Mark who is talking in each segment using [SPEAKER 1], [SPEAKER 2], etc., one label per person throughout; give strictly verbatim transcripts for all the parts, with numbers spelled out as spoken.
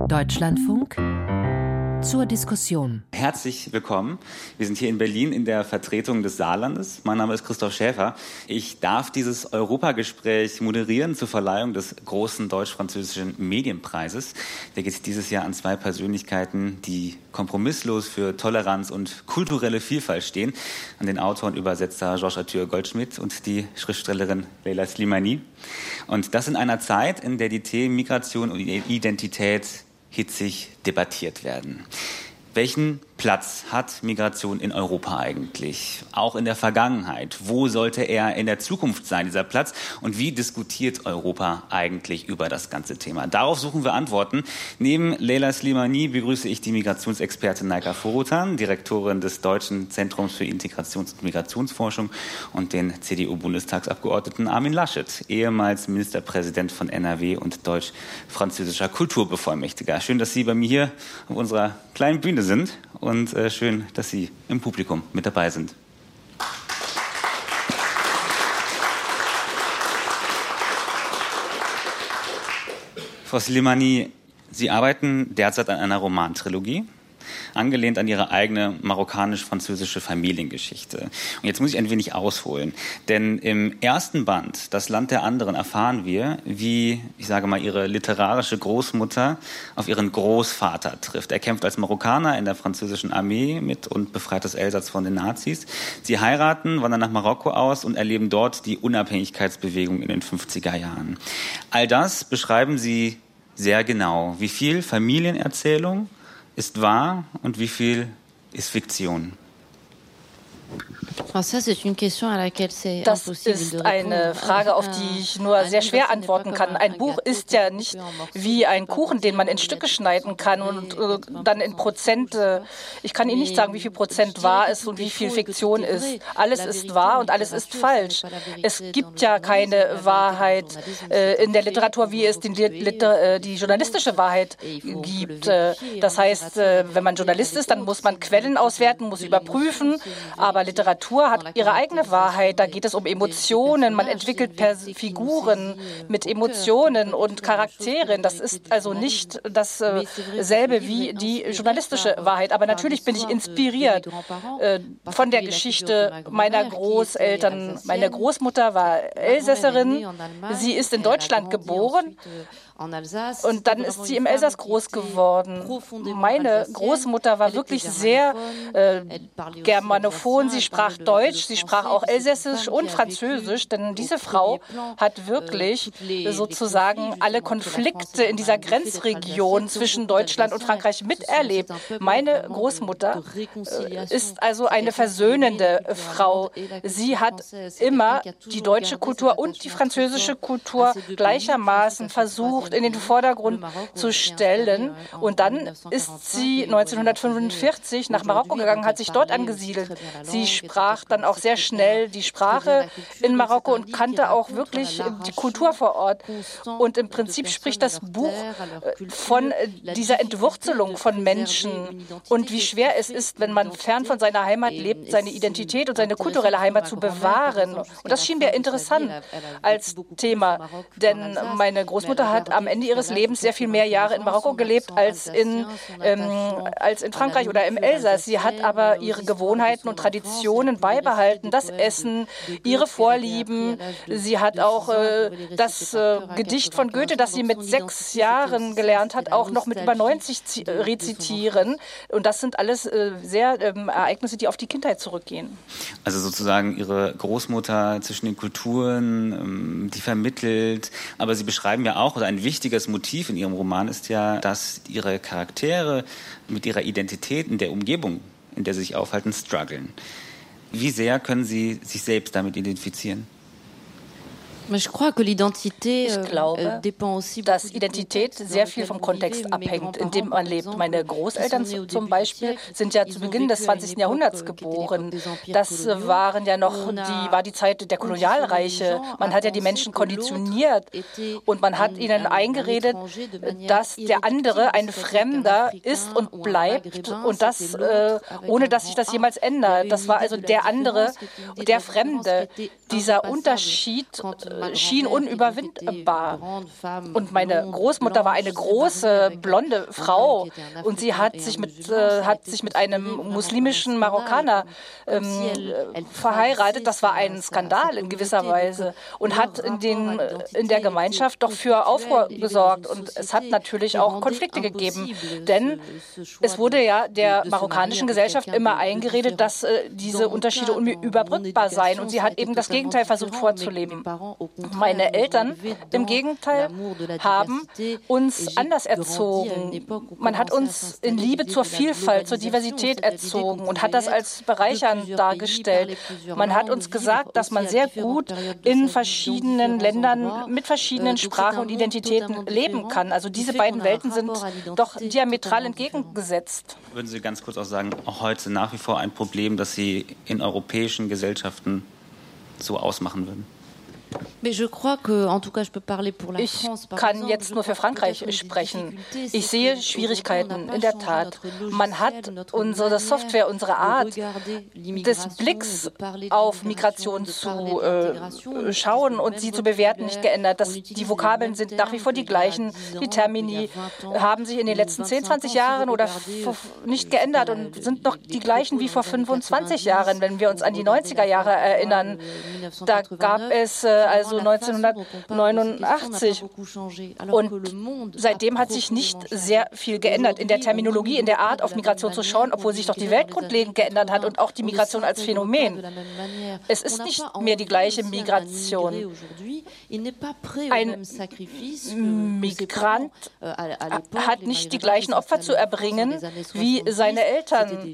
[SPEAKER 1] Deutschlandfunk zur Diskussion.
[SPEAKER 2] Herzlich willkommen. Wir sind hier in Berlin in der Vertretung des Saarlandes. Mein Name ist Christoph Schäfer. Ich darf dieses Europagespräch moderieren zur Verleihung des großen deutsch-französischen Medienpreises. Der geht dieses Jahr an zwei Persönlichkeiten, die kompromisslos für Toleranz und kulturelle Vielfalt stehen. An den Autor und Übersetzer Georges Arthur Goldschmidt und die Schriftstellerin Leila Slimani. Und das in einer Zeit, in der die Themen Migration und Identität hitzig debattiert werden. Welchen Platz hat Migration in Europa eigentlich? Auch in der Vergangenheit. Wo sollte er in der Zukunft sein, dieser Platz? Und wie diskutiert Europa eigentlich über das ganze Thema? Darauf suchen wir Antworten. Neben Leila Slimani begrüße ich die Migrationsexpertin Naika Forutan, Direktorin des Deutschen Zentrums für Integrations- und Migrationsforschung, und den C D U-Bundestagsabgeordneten Armin Laschet, ehemals Ministerpräsident von N R W und deutsch-französischer Kulturbevollmächtiger. Schön, dass Sie bei mir hier auf unserer kleinen Bühne sind. Und äh, schön, dass Sie im Publikum mit dabei sind. Frau Slimani, Sie arbeiten derzeit an einer Romantrilogie, angelehnt an Ihre eigene marokkanisch-französische Familiengeschichte. Und jetzt muss ich ein wenig ausholen, denn im ersten Band, Das Land der anderen, erfahren wir, wie, ich sage mal, Ihre literarische Großmutter auf ihren Großvater trifft. Er kämpft als Marokkaner in der französischen Armee mit und befreit das Elsass von den Nazis. Sie heiraten, wandern nach Marokko aus und erleben dort die Unabhängigkeitsbewegung in den fünfziger Jahren. All das beschreiben Sie sehr genau. Wie viel Familienerzählung ist wahr und wie viel ist Fiktion?
[SPEAKER 3] Das ist eine Frage, auf die ich nur sehr schwer antworten kann. Ein Buch ist ja nicht wie ein Kuchen, den man in Stücke schneiden kann und äh, dann in Prozent. Äh, ich kann Ihnen nicht sagen, wie viel Prozent wahr ist und wie viel Fiktion ist. Alles ist wahr und alles ist falsch. Es gibt ja keine Wahrheit äh, in der Literatur, wie es die, Liter, äh, die journalistische Wahrheit gibt. Äh, das heißt, äh, wenn man Journalist ist, dann muss man Quellen auswerten, muss überprüfen. Aber Literatur hat ihre eigene Wahrheit. Da geht es um Emotionen. Man entwickelt Pers- Figuren mit Emotionen und Charakteren. Das ist also nicht dasselbe äh, wie die journalistische Wahrheit. Aber natürlich bin ich inspiriert äh, von der Geschichte meiner Großeltern. Meine Großmutter war Elsässerin. Sie ist in Deutschland geboren. Und dann ist sie im Elsass groß geworden. Meine Großmutter war wirklich sehr äh, germanophon. Sie sprach Deutsch, sie sprach auch Elsässisch und Französisch, denn diese Frau hat wirklich sozusagen alle Konflikte in dieser Grenzregion zwischen Deutschland und Frankreich miterlebt. Meine Großmutter äh, ist also eine versöhnende Frau. Sie hat immer die deutsche Kultur und die französische Kultur gleichermaßen versucht, in den Vordergrund zu stellen. Und dann ist sie neunzehnhundertfünfundvierzig nach Marokko gegangen, hat sich dort angesiedelt. Sie sprach dann auch sehr schnell die Sprache in Marokko und kannte auch wirklich die Kultur vor Ort. Und im Prinzip spricht das Buch von dieser Entwurzelung von Menschen und wie schwer es ist, wenn man fern von seiner Heimat lebt, seine Identität und seine kulturelle Heimat zu bewahren. Und das schien mir interessant als Thema, denn meine Großmutter hat am Ende ihres Lebens sehr viel mehr Jahre in Marokko gelebt als in, ähm, als in Frankreich oder im Elsass. Sie hat aber ihre Gewohnheiten und Traditionen beibehalten, das Essen, ihre Vorlieben. Sie hat auch äh, das äh, Gedicht von Goethe, das sie mit sechs Jahren gelernt hat, auch noch mit über neunzig rezitieren. Und das sind alles äh, sehr ähm, Ereignisse, die auf die Kindheit zurückgehen.
[SPEAKER 2] Also sozusagen Ihre Großmutter zwischen den Kulturen, ähm, die vermittelt. Aber Sie beschreiben ja auch, oder ein wichtiges Motiv in Ihrem Roman ist ja, dass Ihre Charaktere mit ihrer Identität in der Umgebung, in der sie sich aufhalten, strugglen. Wie sehr können Sie sich selbst damit identifizieren?
[SPEAKER 3] Ich glaube,
[SPEAKER 4] dass Identität sehr viel vom Kontext abhängt, in dem man lebt. Meine Großeltern zum Beispiel sind ja zu Beginn des zwanzigsten Jahrhunderts geboren. Das waren ja noch die, war die Zeit der Kolonialreiche. Man hat ja die Menschen konditioniert und man hat ihnen eingeredet, dass der andere ein Fremder ist und bleibt und das, äh, ohne dass sich das jemals ändert. Das war also der andere, der Fremde. Dieser Unterschied
[SPEAKER 3] schien unüberwindbar. Und meine Großmutter war eine große, blonde Frau und sie hat sich mit, äh, hat sich mit einem muslimischen Marokkaner ähm, verheiratet. Das war ein Skandal in gewisser Weise und hat in, den, in der Gemeinschaft doch für Aufruhr gesorgt. Und es hat natürlich auch Konflikte gegeben, denn es wurde ja der marokkanischen Gesellschaft immer eingeredet, dass äh, diese Unterschiede unüberbrückbar seien. Und sie hat eben das Gegenteil versucht vorzuleben. Meine Eltern im Gegenteil haben uns anders erzogen. Man hat uns in Liebe zur Vielfalt, zur Diversität erzogen und hat das als bereichernd dargestellt. Man hat uns gesagt, dass man sehr gut in verschiedenen Ländern mit verschiedenen Sprachen und Identitäten leben kann. Also diese beiden Welten sind doch diametral entgegengesetzt.
[SPEAKER 2] Würden Sie ganz kurz auch sagen, auch heute nach wie vor ein Problem, das Sie in europäischen Gesellschaften so ausmachen würden?
[SPEAKER 4] Ich
[SPEAKER 3] kann jetzt nur für Frankreich sprechen. Ich sehe Schwierigkeiten, in der Tat. Man hat unsere Software, unsere Art des Blicks auf Migration zu äh, schauen und sie zu bewerten nicht geändert. Das, die Vokabeln sind nach wie vor die gleichen. Die Termini haben sich in den letzten zehn, zwanzig Jahren oder nicht geändert und sind noch die gleichen wie vor fünfundzwanzig Jahren. Wenn wir uns an die neunziger Jahre erinnern, da gab es äh, also neunzehnhundertneunundachtzig. Und seitdem hat sich nicht sehr viel geändert in der Terminologie, in der Art, auf Migration zu schauen, obwohl sich doch die Welt grundlegend geändert hat und auch die Migration als Phänomen. Es ist nicht mehr die gleiche Migration. Ein Migrant hat nicht die gleichen Opfer zu erbringen wie seine Eltern.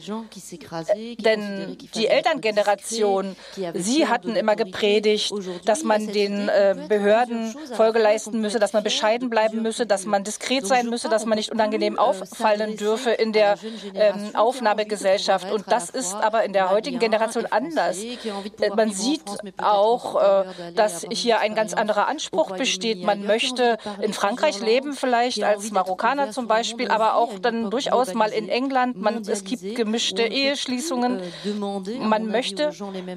[SPEAKER 3] Denn die Elterngeneration, sie hatten immer gepredigt, dass man den äh, Behörden Folge leisten müsse, dass man bescheiden bleiben müsse, dass man diskret sein müsse, dass man nicht unangenehm auffallen dürfe in der ähm, Aufnahmegesellschaft. Und das ist aber in der heutigen Generation anders. Äh, man sieht auch, äh, dass hier ein ganz anderer Anspruch besteht. Man möchte in Frankreich leben, vielleicht als Marokkaner zum Beispiel, aber auch dann durchaus mal in England. Man, es gibt gemischte Eheschließungen. Man möchte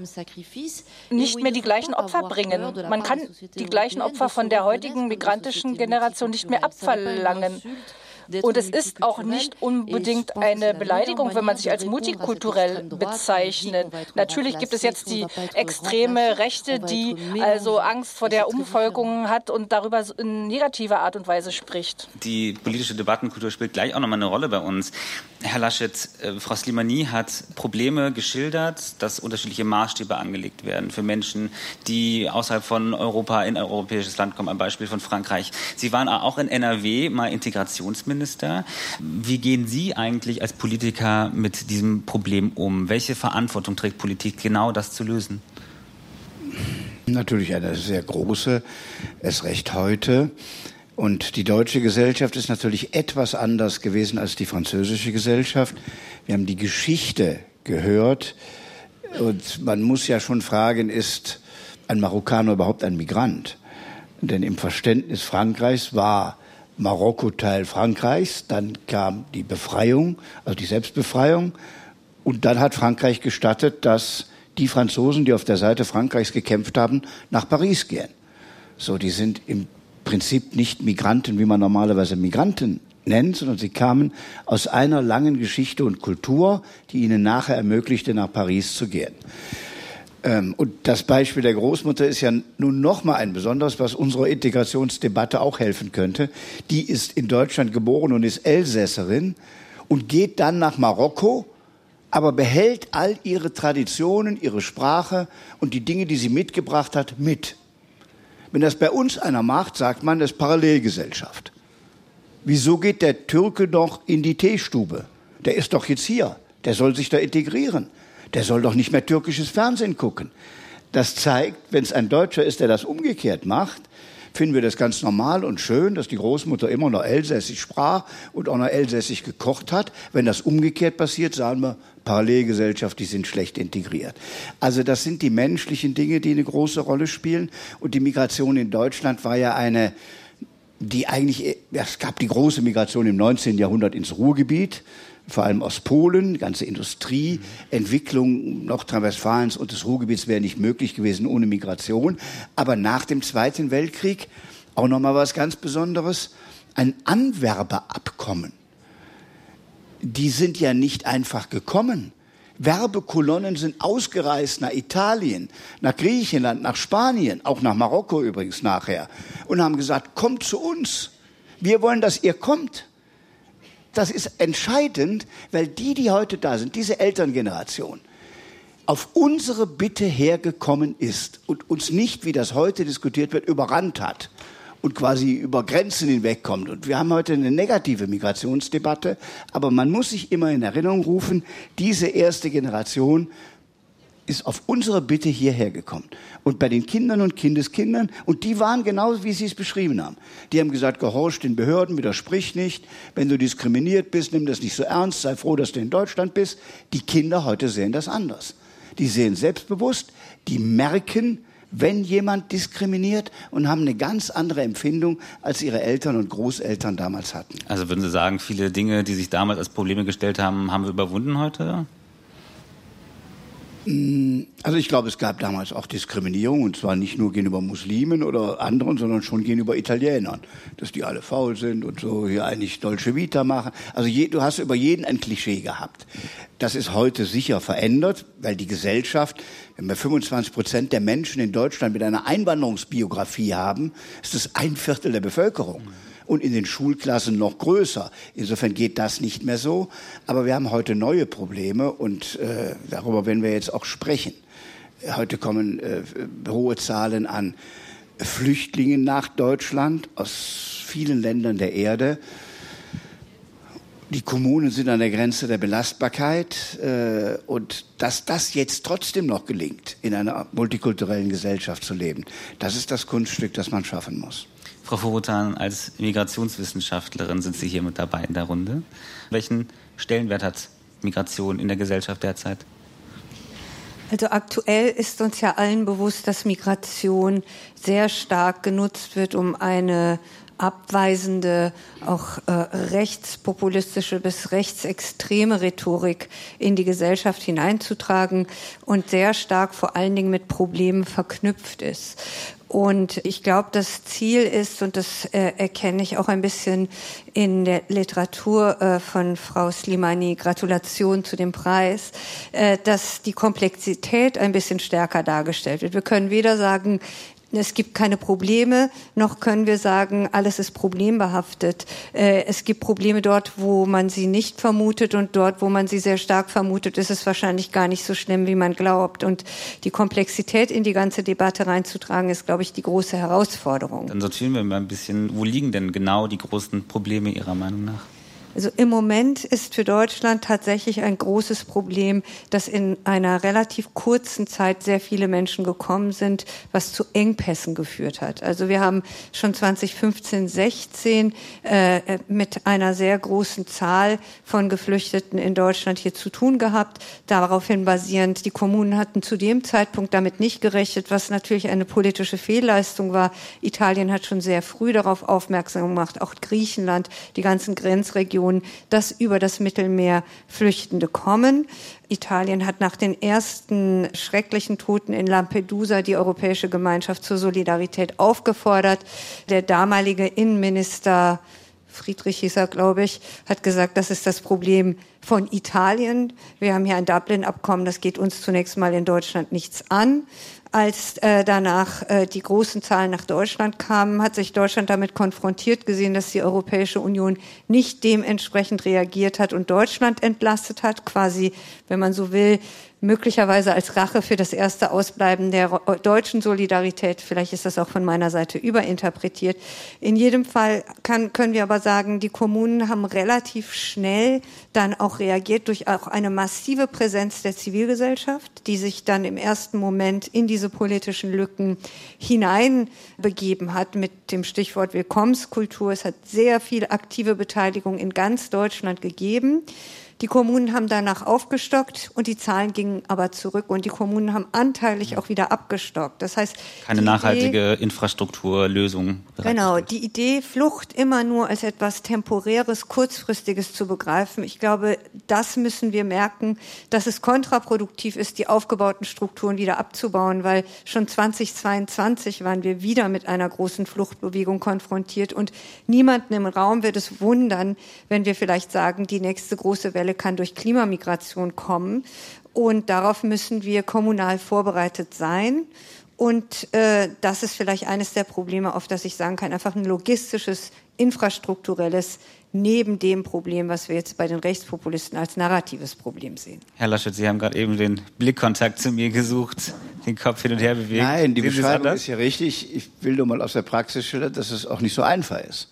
[SPEAKER 3] nicht mehr die gleichen Opfer bringen. Man kann die gleichen Opfer von der heutigen migrantischen Generation nicht mehr abverlangen. Und es ist auch nicht unbedingt eine Beleidigung, wenn man sich als multikulturell bezeichnet. Natürlich gibt es jetzt die extreme Rechte, die also Angst vor der Umvolkung hat und darüber in negativer Art und Weise spricht.
[SPEAKER 2] Die politische Debattenkultur spielt gleich auch nochmal eine Rolle bei uns. Herr Laschet, äh, Frau Slimani hat Probleme geschildert, dass unterschiedliche Maßstäbe angelegt werden für Menschen, die außerhalb von Europa in ein europäisches Land kommen, ein Beispiel von Frankreich. Sie waren auch in N R W mal Integrationsminister. Wie gehen Sie eigentlich als Politiker mit diesem Problem um? Welche Verantwortung trägt Politik, genau das zu lösen?
[SPEAKER 5] Natürlich eine sehr große, erst recht heute. Und die deutsche Gesellschaft ist natürlich etwas anders gewesen als die französische Gesellschaft. Wir haben die Geschichte gehört. Und man muss ja schon fragen, ist ein Marokkaner überhaupt ein Migrant? Denn im Verständnis Frankreichs war Marokko Teil Frankreichs, dann kam die Befreiung, also die Selbstbefreiung, und dann hat Frankreich gestattet, dass die Franzosen, die auf der Seite Frankreichs gekämpft haben, nach Paris gehen. So, die sind im Prinzip nicht Migranten, wie man normalerweise Migranten nennt, sondern sie kamen aus einer langen Geschichte und Kultur, die ihnen nachher ermöglichte, nach Paris zu gehen. Und das Beispiel der Großmutter ist ja nun noch mal ein besonderes, was unserer Integrationsdebatte auch helfen könnte. Die ist in Deutschland geboren und ist Elsässerin und geht dann nach Marokko, aber behält all ihre Traditionen, ihre Sprache und die Dinge, die sie mitgebracht hat, mit. Wenn das bei uns einer macht, sagt man, das ist Parallelgesellschaft. Wieso geht der Türke noch in die Teestube? Der ist doch jetzt hier. Der soll sich da integrieren. Der soll doch nicht mehr türkisches Fernsehen gucken. Das zeigt, wenn es ein Deutscher ist, der das umgekehrt macht, finden wir das ganz normal und schön, dass die Großmutter immer noch Elsässisch sprach und auch noch Elsässisch gekocht hat. Wenn das umgekehrt passiert, sagen wir, Parallelgesellschaft, die sind schlecht integriert. Also das sind die menschlichen Dinge, die eine große Rolle spielen. Und die Migration in Deutschland war ja eine, die eigentlich, es gab die große Migration im neunzehnten Jahrhundert ins Ruhrgebiet. vor allem aus Polen. Die ganze Industrieentwicklung Nordrhein-Westfalens und des Ruhrgebiets wäre nicht möglich gewesen ohne Migration. Aber nach dem Zweiten Weltkrieg auch nochmal was ganz Besonderes, ein Anwerbeabkommen. Die sind ja nicht einfach gekommen. Werbekolonnen sind ausgereist nach Italien, nach Griechenland, nach Spanien, auch nach Marokko übrigens nachher, und haben gesagt, kommt zu uns. Wir wollen, dass ihr kommt. Das ist entscheidend, weil die, die heute da sind, diese Elterngeneration, auf unsere Bitte hergekommen ist und uns nicht, wie das heute diskutiert wird, überrannt hat und quasi über Grenzen hinwegkommt. Und wir haben heute eine negative Migrationsdebatte, aber man muss sich immer in Erinnerung rufen, diese erste Generation ist auf unsere Bitte hierher gekommen. Und bei den Kindern und Kindeskindern, und die waren genauso, wie Sie es beschrieben haben. Die haben gesagt, gehorch den Behörden, widersprich nicht. Wenn du diskriminiert bist, nimm das nicht so ernst, sei froh, dass du in Deutschland bist. Die Kinder heute sehen das anders. Die sehen selbstbewusst, die merken, wenn jemand diskriminiert und haben eine ganz andere Empfindung, als ihre Eltern und Großeltern damals hatten.
[SPEAKER 2] Also würden Sie sagen, viele Dinge, die sich damals als Probleme gestellt haben, haben wir überwunden heute?
[SPEAKER 5] Also ich glaube, es gab damals auch Diskriminierung, und zwar nicht nur gegenüber Muslimen oder anderen, sondern schon gegenüber Italienern, dass die alle faul sind und so hier eigentlich Dolce Vita machen. Also je, du hast über jeden ein Klischee gehabt. Das ist heute sicher verändert, weil die Gesellschaft, wenn wir fünfundzwanzig Prozent der Menschen in Deutschland mit einer Einwanderungsbiografie haben, ist das ein Viertel der Bevölkerung. Und in den Schulklassen noch größer. Insofern geht das nicht mehr so. Aber wir haben heute neue Probleme, und äh, darüber werden wir jetzt auch sprechen. Heute kommen äh, hohe Zahlen an Flüchtlingen nach Deutschland aus vielen Ländern der Erde. Die Kommunen sind an der Grenze der Belastbarkeit. Äh, und dass das jetzt trotzdem noch gelingt, in einer multikulturellen Gesellschaft zu leben, das ist das Kunststück, das man schaffen muss.
[SPEAKER 2] Frau Vorotan, als Migrationswissenschaftlerin sind Sie hier mit dabei in der Runde. Welchen Stellenwert hat Migration in der Gesellschaft derzeit?
[SPEAKER 6] Also aktuell ist uns ja allen bewusst, dass Migration sehr stark genutzt wird, um eine abweisende, auch äh, rechtspopulistische bis rechtsextreme Rhetorik in die Gesellschaft hineinzutragen und sehr stark vor allen Dingen mit Problemen verknüpft ist. Und ich glaube, das Ziel ist, und das äh, erkenne ich auch ein bisschen in der Literatur äh, von Frau Slimani, Gratulation zu dem Preis, äh, dass die Komplexität ein bisschen stärker dargestellt wird. Wir können weder sagen, es gibt keine Probleme, noch können wir sagen, alles ist problembehaftet. Es gibt Probleme dort, wo man sie nicht vermutet, und dort, wo man sie sehr stark vermutet, ist es wahrscheinlich gar nicht so schlimm, wie man glaubt. Und die Komplexität in die ganze Debatte reinzutragen, ist, glaube ich, die große Herausforderung.
[SPEAKER 2] Dann sortieren wir mal ein bisschen, wo liegen denn genau die großen Probleme Ihrer Meinung nach?
[SPEAKER 6] Also im Moment ist für Deutschland tatsächlich ein großes Problem, dass in einer relativ kurzen Zeit sehr viele Menschen gekommen sind, was zu Engpässen geführt hat. Also wir haben schon zwanzig fünfzehn, sechzehn äh, mit einer sehr großen Zahl von Geflüchteten in Deutschland hier zu tun gehabt. Daraufhin basierend, die Kommunen hatten zu dem Zeitpunkt damit nicht gerechnet, was natürlich eine politische Fehlleistung war. Italien hat schon sehr früh darauf aufmerksam gemacht, auch Griechenland, die ganzen Grenzregionen, dass über das Mittelmeer Flüchtende kommen. Italien hat nach den ersten schrecklichen Toten in Lampedusa die Europäische Gemeinschaft zur Solidarität aufgefordert. Der damalige Innenminister Friedrich hieß er, glaube ich, hat gesagt, das ist das Problem von Italien. Wir haben hier ein Dublin-Abkommen, das geht uns zunächst mal in Deutschland nichts an. Als äh, danach äh, die großen Zahlen nach Deutschland kamen, hat sich Deutschland damit konfrontiert gesehen, dass die Europäische Union nicht dementsprechend reagiert hat und Deutschland entlastet hat, quasi, wenn man so will, möglicherweise als Rache für das erste Ausbleiben der deutschen Solidarität. Vielleicht ist das auch von meiner Seite überinterpretiert. In jedem Fall kann, können wir aber sagen, die Kommunen haben relativ schnell dann auch reagiert durch auch eine massive Präsenz der Zivilgesellschaft, die sich dann im ersten Moment in diese politischen Lücken hineinbegeben hat mit dem Stichwort Willkommenskultur. Es hat sehr viel aktive Beteiligung in ganz Deutschland gegeben. Die Kommunen haben danach aufgestockt und die Zahlen gingen aber zurück und die Kommunen haben anteilig auch wieder abgestockt. Das heißt,
[SPEAKER 2] keine nachhaltige Idee, Infrastrukturlösung.
[SPEAKER 6] Genau, die Idee, Flucht immer nur als etwas Temporäres, Kurzfristiges zu begreifen. Ich glaube, das müssen wir merken, dass es kontraproduktiv ist, die aufgebauten Strukturen wieder abzubauen, weil schon zweitausendzweiundzwanzig waren wir wieder mit einer großen Fluchtbewegung konfrontiert und niemanden im Raum wird es wundern, wenn wir vielleicht sagen, die nächste große Welle kann durch Klimamigration kommen und darauf müssen wir kommunal vorbereitet sein. Und äh, das ist vielleicht eines der Probleme, auf das ich sagen kann, einfach ein logistisches, infrastrukturelles, neben dem Problem, was wir jetzt bei den Rechtspopulisten als narratives Problem sehen.
[SPEAKER 2] Herr Laschet, Sie haben gerade eben den Blickkontakt zu mir gesucht, den Kopf hin und her bewegt.
[SPEAKER 5] Nein, die Beschreibung ist ja richtig. Ich will nur mal aus der Praxis schildern, dass es auch nicht so einfach ist.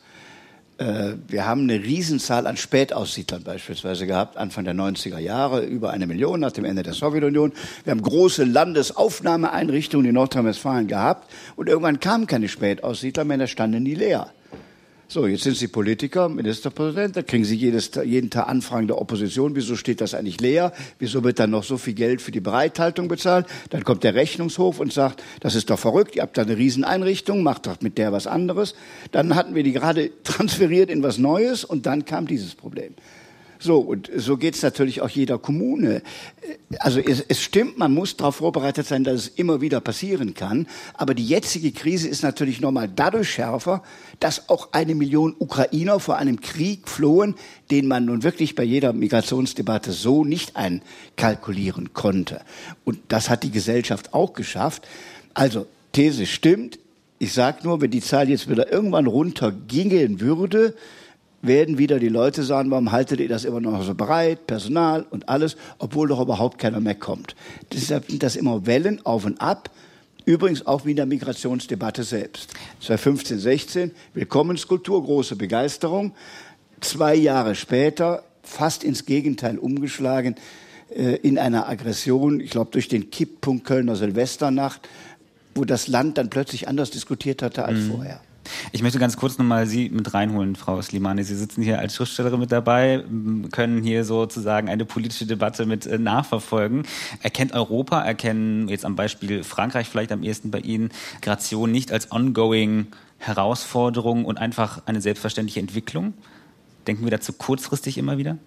[SPEAKER 5] Wir haben eine Riesenzahl an Spätaussiedlern beispielsweise gehabt, Anfang der neunziger Jahre, über eine Million nach dem Ende der Sowjetunion. Wir haben große Landesaufnahmeeinrichtungen in Nordrhein-Westfalen gehabt und irgendwann kamen keine Spätaussiedler mehr, da standen die leer. So, jetzt sind Sie Politiker, Ministerpräsident, da kriegen Sie jedes, jeden Tag Anfragen der Opposition. Wieso steht das eigentlich leer? Wieso wird dann noch so viel Geld für die Bereithaltung bezahlt? Dann kommt der Rechnungshof und sagt, das ist doch verrückt, ihr habt da eine Rieseneinrichtung, macht doch mit der was anderes. Dann hatten wir die gerade transferiert in was Neues und dann kam dieses Problem. So, und so geht es natürlich auch jeder Kommune. Also es, es stimmt, man muss darauf vorbereitet sein, dass es immer wieder passieren kann. Aber die jetzige Krise ist natürlich nochmal dadurch schärfer, dass auch eine Million Ukrainer vor einem Krieg flohen, den man nun wirklich bei jeder Migrationsdebatte so nicht einkalkulieren konnte. Und das hat die Gesellschaft auch geschafft. Also, These stimmt. Ich sage nur, wenn die Zahl jetzt wieder irgendwann runtergingen würde, werden wieder die Leute sagen, warum haltet ihr das immer noch so bereit, Personal und alles, obwohl doch überhaupt keiner mehr kommt. Deshalb sind das immer Wellen auf und ab, übrigens auch wie in der Migrationsdebatte selbst. zweitausendfünfzehn, sechzehn, Willkommenskultur, große Begeisterung. Zwei Jahre später, fast ins Gegenteil umgeschlagen, äh, in einer Aggression, ich glaube durch den Kipppunkt Kölner Silvesternacht, wo das Land dann plötzlich anders diskutiert hatte als mhm. vorher.
[SPEAKER 2] Ich möchte ganz kurz nochmal Sie mit reinholen, Frau Slimani. Sie sitzen hier als Schriftstellerin mit dabei, können hier sozusagen eine politische Debatte mit äh, nachverfolgen. Erkennt Europa, erkennen jetzt am Beispiel Frankreich vielleicht am ehesten bei Ihnen, Migration nicht als ongoing Herausforderung und einfach eine selbstverständliche Entwicklung? Denken wir dazu kurzfristig immer wieder?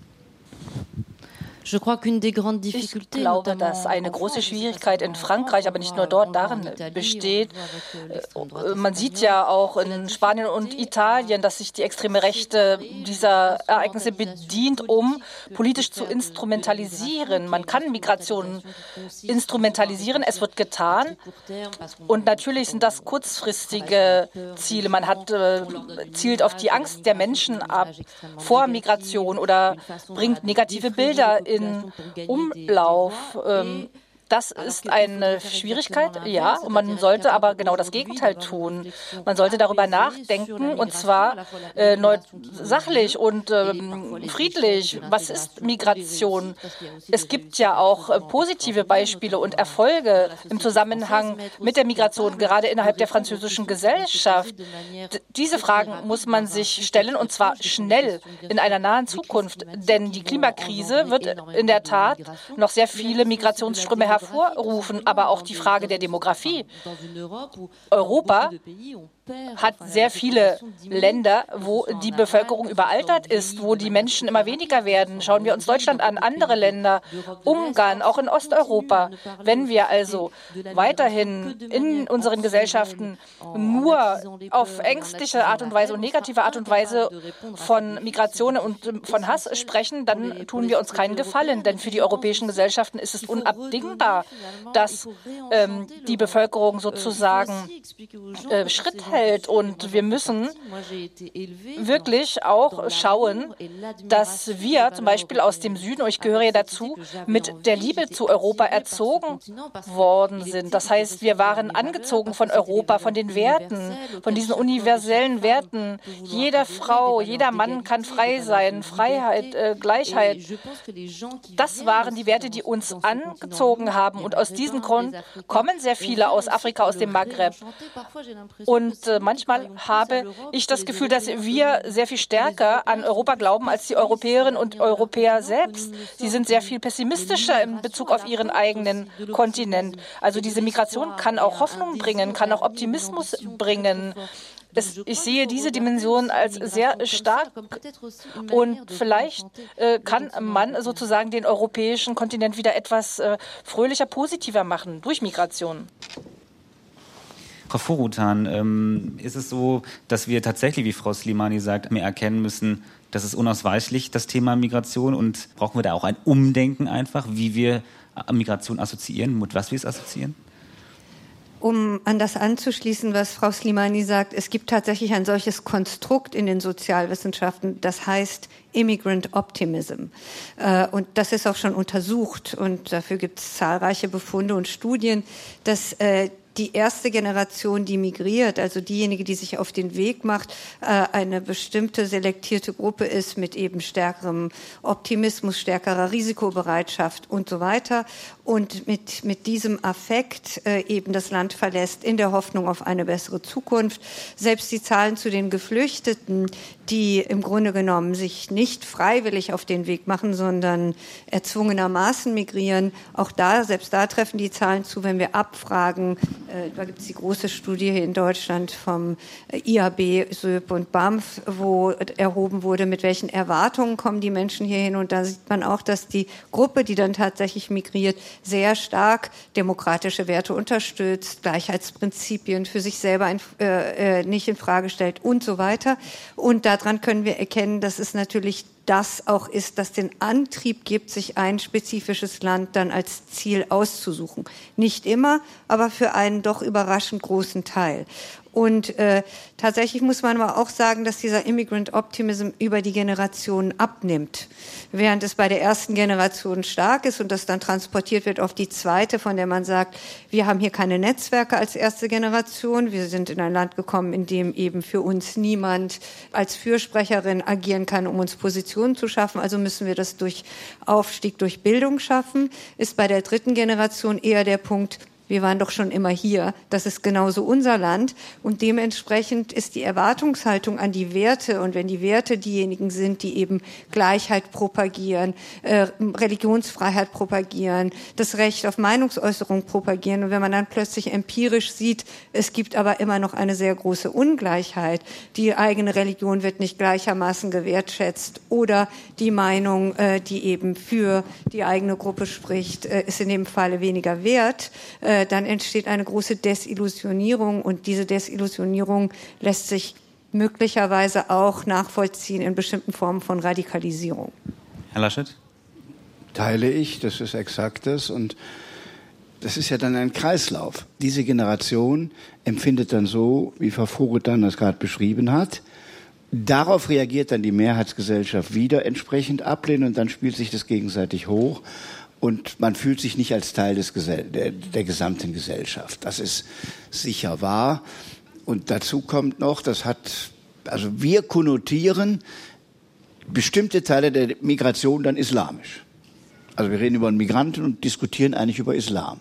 [SPEAKER 4] Ich glaube, dass eine große Schwierigkeit in Frankreich, aber nicht nur dort, darin besteht. Man sieht ja auch in Spanien und Italien, dass sich die extreme Rechte dieser Ereignisse bedient, um politisch zu instrumentalisieren. Man kann Migration instrumentalisieren, es wird getan. Und natürlich sind das kurzfristige Ziele. Man hat, äh, zielt auf die Angst der Menschen ab vor Migration oder bringt negative Bilder in in Umlauf. Ähm, das ist eine Schwierigkeit, ja, und man sollte aber genau das Gegenteil tun. Man sollte darüber nachdenken, und zwar äh, sachlich und ähm, friedlich. Was ist Migration? Es gibt ja auch äh, positive Beispiele und Erfolge im Zusammenhang mit der Migration, gerade innerhalb der französischen Gesellschaft. D- diese Fragen muss man sich stellen, und zwar schnell in einer nahen Zukunft, denn die Klimakrise wird in der Tat noch sehr viele Migrationsströme hervorrufen. hervorrufen, aber auch die Frage der Demografie. Europa hat sehr viele Länder, wo die Bevölkerung überaltert ist, wo die Menschen immer weniger werden. Schauen wir uns Deutschland an, andere Länder, Ungarn, auch in Osteuropa. Wenn wir also weiterhin in unseren Gesellschaften nur auf ängstliche Art und Weise und negative Art und Weise von Migration und von Hass sprechen, dann tun wir uns keinen Gefallen, denn für die europäischen Gesellschaften ist es unabdingbar, dass ähm, die Bevölkerung sozusagen äh, Schritt hält. Und wir müssen wirklich auch schauen, dass wir zum Beispiel aus dem Süden, und ich gehöre ja dazu, mit der Liebe zu Europa erzogen worden sind. Das heißt, wir waren angezogen von Europa, von den Werten, von diesen universellen Werten. Jede Frau, jeder Mann kann frei sein, Freiheit, äh, Gleichheit. Das waren die Werte, die uns angezogen haben. Und aus diesem Grund kommen sehr viele aus Afrika, aus dem Maghreb. Und
[SPEAKER 3] Und äh, manchmal habe ich das Gefühl, dass wir sehr viel stärker an Europa glauben als die Europäerinnen und Europäer selbst. Sie sind sehr viel pessimistischer in Bezug auf ihren eigenen Kontinent. Also diese Migration kann auch Hoffnung bringen, kann auch Optimismus bringen. Es, ich sehe diese Dimension als sehr stark und vielleicht äh, kann man sozusagen den europäischen Kontinent wieder etwas äh, fröhlicher, positiver machen durch Migration.
[SPEAKER 2] Frau Forutan, ähm, ist es so, dass wir tatsächlich, wie Frau Slimani sagt, mehr erkennen müssen, das ist unausweichlich, das Thema Migration, und brauchen wir da auch ein Umdenken einfach, wie wir Migration assoziieren, mit was wir es assoziieren?
[SPEAKER 6] Um an das anzuschließen, was Frau Slimani sagt, es gibt tatsächlich ein solches Konstrukt in den Sozialwissenschaften, das heißt Immigrant Optimism. Und das ist auch schon untersucht und dafür gibt es zahlreiche Befunde und Studien, dass die erste Generation, die migriert, also diejenige, die sich auf den Weg macht, eine bestimmte selektierte Gruppe ist mit eben stärkerem Optimismus, stärkerer Risikobereitschaft und so weiter und mit, mit diesem Affekt eben das Land verlässt in der Hoffnung auf eine bessere Zukunft. Selbst die Zahlen zu den Geflüchteten, die im Grunde genommen sich nicht freiwillig auf den Weg machen, sondern erzwungenermaßen migrieren, auch da, selbst da treffen die Zahlen zu, wenn wir abfragen. Da gibt es die große Studie hier in Deutschland vom I A B, S Ö P und B A M F, wo erhoben wurde, mit welchen Erwartungen kommen die Menschen hierhin. Und da sieht man auch, dass die Gruppe, die dann tatsächlich migriert, sehr stark demokratische Werte unterstützt, Gleichheitsprinzipien für sich selber ein, äh, nicht in Frage stellt und so weiter. Und daran können wir erkennen, dass es natürlich das auch ist, das den Antrieb gibt, sich ein spezifisches Land dann als Ziel auszusuchen. Nicht immer, aber für einen doch überraschend großen Teil. Und äh, tatsächlich muss man aber auch sagen, dass dieser Immigrant Optimism über die Generationen abnimmt. Während es bei der ersten Generation stark ist und das dann transportiert wird auf die zweite, von der man sagt, wir haben hier keine Netzwerke als erste Generation. Wir sind in ein Land gekommen, in dem eben für uns niemand als Fürsprecherin agieren kann, um uns Positionen zu schaffen. Also müssen wir das durch Aufstieg, durch Bildung schaffen. Ist bei der dritten Generation eher der Punkt, wir waren doch schon immer hier, das ist genauso unser Land und dementsprechend ist die Erwartungshaltung an die Werte und wenn die Werte diejenigen sind, die eben Gleichheit propagieren, äh, Religionsfreiheit propagieren, das Recht auf Meinungsäußerung propagieren und wenn man dann plötzlich empirisch sieht, es gibt aber immer noch eine sehr große Ungleichheit, die eigene Religion wird nicht gleichermaßen gewertschätzt oder die Meinung, äh, die eben für die eigene Gruppe spricht, äh, ist in dem Falle weniger wert, äh, dann entsteht eine große Desillusionierung und diese Desillusionierung lässt sich möglicherweise auch nachvollziehen in bestimmten Formen von Radikalisierung.
[SPEAKER 2] Herr Laschet?
[SPEAKER 5] Teile ich, das ist exakt das und das ist ja dann ein Kreislauf. Diese Generation empfindet dann so, wie Frau Forutan das gerade beschrieben hat. Darauf reagiert dann die Mehrheitsgesellschaft wieder entsprechend ablehnend und dann spielt sich das gegenseitig hoch. Und man fühlt sich nicht als Teil des Gesell- der, der gesamten Gesellschaft. Das ist sicher wahr. Und dazu kommt noch, das hat, also wir konnotieren bestimmte Teile der Migration dann islamisch. Also wir reden über einen Migranten und diskutieren eigentlich über Islam.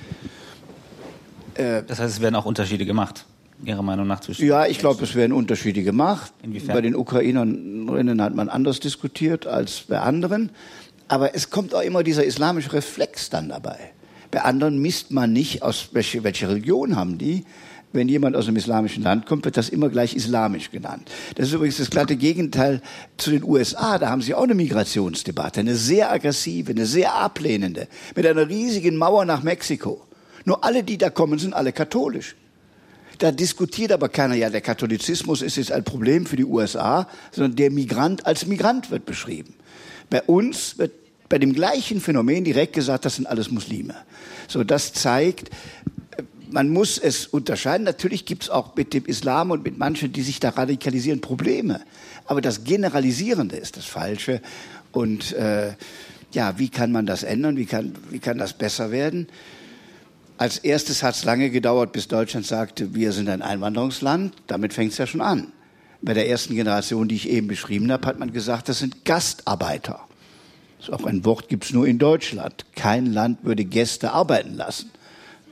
[SPEAKER 2] Äh, das heißt, es werden auch Unterschiede gemacht, Ihrer Meinung nach? Zwischen
[SPEAKER 5] ja, ich glaube, es werden Unterschiede gemacht.
[SPEAKER 2] Inwiefern?
[SPEAKER 5] Bei den Ukrainerinnen hat man anders diskutiert als bei anderen. Aber es kommt auch immer dieser islamische Reflex dann dabei. Bei anderen misst man nicht, aus welche, welche Religion haben die. Wenn jemand aus einem islamischen Land kommt, wird das immer gleich islamisch genannt. Das ist übrigens das glatte Gegenteil zu den U S A. Da haben sie auch eine Migrationsdebatte, eine sehr aggressive, eine sehr ablehnende, mit einer riesigen Mauer nach Mexiko. Nur alle, die da kommen, sind alle katholisch. Da diskutiert aber keiner, ja, der Katholizismus ist jetzt ein Problem für die U S A, sondern der Migrant als Migrant wird beschrieben. Bei uns wird bei dem gleichen Phänomen direkt gesagt, das sind alles Muslime. So, das zeigt, man muss es unterscheiden. Natürlich gibt es auch mit dem Islam und mit manchen, die sich da radikalisieren, Probleme. Aber das Generalisierende ist das Falsche. Und äh, ja, wie kann man das ändern? Wie kann, wie kann das besser werden? Als erstes hat es lange gedauert, bis Deutschland sagte, wir sind ein Einwanderungsland. Damit fängt es ja schon an. Bei der ersten Generation, die ich eben beschrieben habe, hat man gesagt, das sind Gastarbeiter. Das ist auch ein Wort, gibt es nur in Deutschland. Kein Land würde Gäste arbeiten lassen.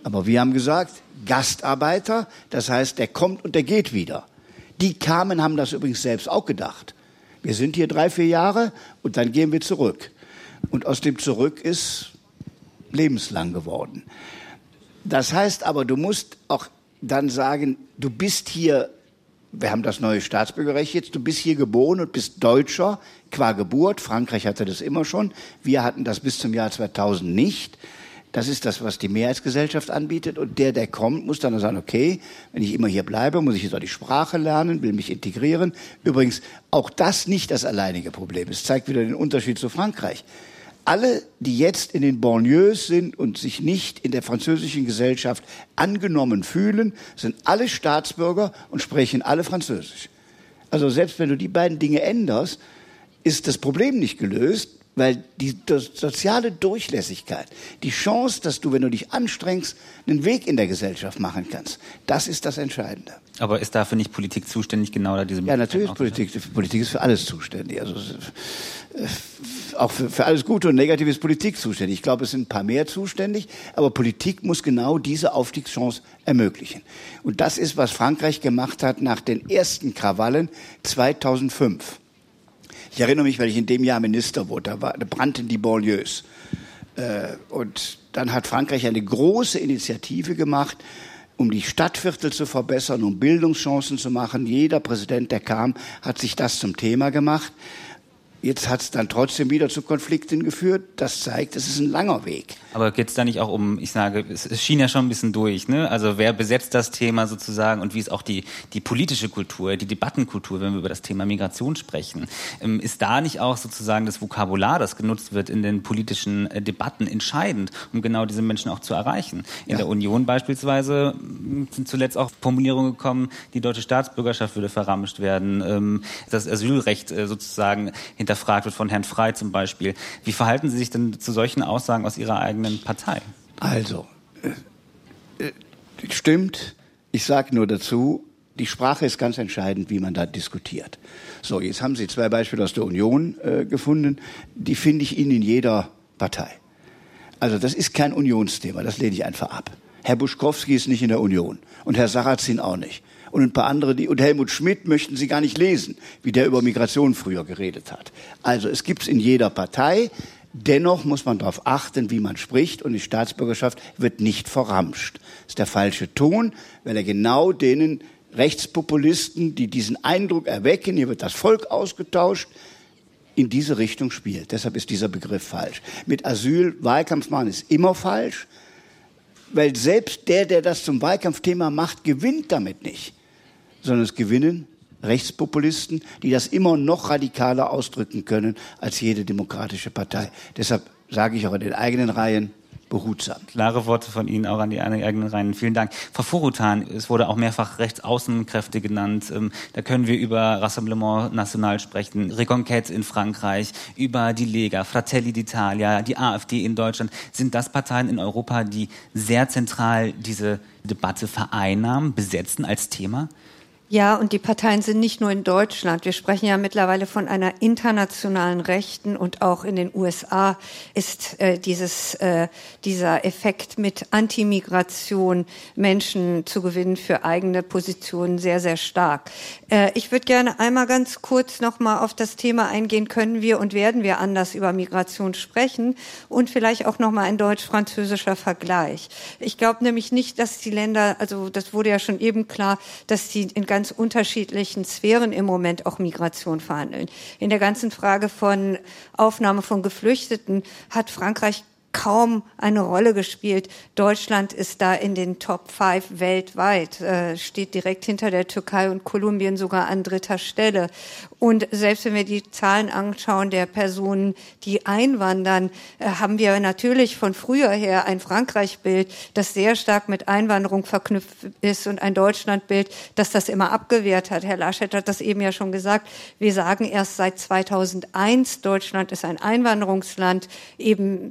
[SPEAKER 5] Aber wir haben gesagt, Gastarbeiter, das heißt, der kommt und der geht wieder. Die kamen, haben das übrigens selbst auch gedacht. Wir sind hier drei, vier Jahre und dann gehen wir zurück. Und aus dem Zurück ist lebenslang geworden. Das heißt aber, du musst auch dann sagen, du bist hier, wir haben das neue Staatsbürgerrecht jetzt, du bist hier geboren und bist Deutscher qua Geburt. Frankreich hatte das immer schon. Wir hatten das bis zum Jahr zweitausend nicht. Das ist das, was die Mehrheitsgesellschaft anbietet. Und der, der kommt, muss dann sagen, okay, wenn ich immer hier bleibe, muss ich jetzt auch die Sprache lernen, will mich integrieren. Übrigens, auch das nicht das alleinige Problem. Es zeigt wieder den Unterschied zu Frankreich. Alle, die jetzt in den Banlieues sind und sich nicht in der französischen Gesellschaft angenommen fühlen, sind alle Staatsbürger und sprechen alle Französisch. Also selbst wenn du die beiden Dinge änderst, ist das Problem nicht gelöst, weil die soziale Durchlässigkeit, die Chance, dass du, wenn du dich anstrengst, einen Weg in der Gesellschaft machen kannst, das ist das Entscheidende.
[SPEAKER 2] Aber ist dafür nicht Politik zuständig, genau da diese
[SPEAKER 5] Ja, natürlich ist Politik. Politik ist für alles zuständig. Also auch für, für alles Gute und Negative ist Politik zuständig. Ich glaube, es sind ein paar mehr zuständig, aber Politik muss genau diese Aufstiegschance ermöglichen. Und das ist, was Frankreich gemacht hat nach den ersten Krawallen zweitausendfünf. Ich erinnere mich, weil ich in dem Jahr Minister wurde, da, war, da brannten die Banlieues. Äh, und dann hat Frankreich eine große Initiative gemacht, um die Stadtviertel zu verbessern, um Bildungschancen zu machen. Jeder Präsident, der kam, hat sich das zum Thema gemacht. Jetzt hat es dann trotzdem wieder zu Konflikten geführt. Das zeigt, es ist ein langer Weg.
[SPEAKER 2] Aber geht es da nicht auch um, ich sage, es, es schien ja schon ein bisschen durch, ne? Also wer besetzt das Thema sozusagen und wie ist auch die, die politische Kultur, die Debattenkultur, wenn wir über das Thema Migration sprechen? Ähm, ist da nicht auch sozusagen das Vokabular, das genutzt wird in den politischen äh, Debatten, entscheidend, um genau diese Menschen auch zu erreichen? In ja. der Union beispielsweise sind zuletzt auch Formulierungen gekommen, die deutsche Staatsbürgerschaft würde verramscht werden, ähm, das Asylrecht äh, sozusagen hinter hinterfragt wird von Herrn Frey zum Beispiel. Wie verhalten Sie sich denn zu solchen Aussagen aus Ihrer eigenen Partei?
[SPEAKER 5] Also, äh, äh, stimmt. Ich sage nur dazu, die Sprache ist ganz entscheidend, wie man da diskutiert. So, jetzt haben Sie zwei Beispiele aus der Union äh, gefunden. Die finde ich Ihnen in jeder Partei. Also das ist kein Unionsthema, das lehne ich einfach ab. Herr Buschkowski ist nicht in der Union und Herr Sarrazin auch nicht. Und ein paar andere, die, und Helmut Schmidt möchten Sie gar nicht lesen, wie der über Migration früher geredet hat. Also es gibt es in jeder Partei. Dennoch muss man darauf achten, wie man spricht, und die Staatsbürgerschaft wird nicht verramscht. Das ist der falsche Ton, weil er genau denen Rechtspopulisten, die diesen Eindruck erwecken, hier wird das Volk ausgetauscht, in diese Richtung spielt. Deshalb ist dieser Begriff falsch. Mit Asyl Wahlkampf machen ist immer falsch, weil selbst der, der das zum Wahlkampfthema macht, gewinnt damit nicht, sondern es gewinnen Rechtspopulisten, die das immer noch radikaler ausdrücken können als jede demokratische Partei. Deshalb sage ich auch in den eigenen Reihen, behutsam.
[SPEAKER 2] Klare Worte von Ihnen auch an die eigenen Reihen. Vielen Dank. Frau Foroutan, es wurde auch mehrfach Rechtsaußenkräfte genannt. Da können wir über Rassemblement National sprechen, Reconquête in Frankreich, über die Lega, Fratelli d'Italia, die AfD in Deutschland. Sind das Parteien in Europa, die sehr zentral diese Debatte vereinnahmen, besetzen als Thema?
[SPEAKER 6] Ja, und die Parteien sind nicht nur in Deutschland. Wir sprechen ja mittlerweile von einer internationalen Rechten, und auch in den U S A ist äh, dieses, äh, dieser Effekt mit Antimigration, Menschen zu gewinnen für eigene Positionen, sehr, sehr stark. Äh, ich würde gerne einmal ganz kurz nochmal auf das Thema eingehen, können wir und werden wir anders über Migration sprechen, und vielleicht auch nochmal ein deutsch-französischer Vergleich. Ich glaube nämlich nicht, dass die Länder, also das wurde ja schon eben klar, dass die in ganz ganz unterschiedlichen Sphären im Moment auch Migration verhandeln. In der ganzen Frage von Aufnahme von Geflüchteten hat Frankreich kaum eine Rolle gespielt. Deutschland ist da in den Top fünf weltweit, äh, steht direkt hinter der Türkei und Kolumbien sogar an dritter Stelle. Und selbst wenn wir die Zahlen anschauen der Personen, die einwandern, äh, haben wir natürlich von früher her ein Frankreich-Bild, das sehr stark mit Einwanderung verknüpft ist, und ein Deutschland-Bild, das das immer abgewehrt hat. Herr Laschet hat das eben ja schon gesagt. Wir sagen erst seit zweitausendeins, Deutschland ist ein Einwanderungsland, eben seit der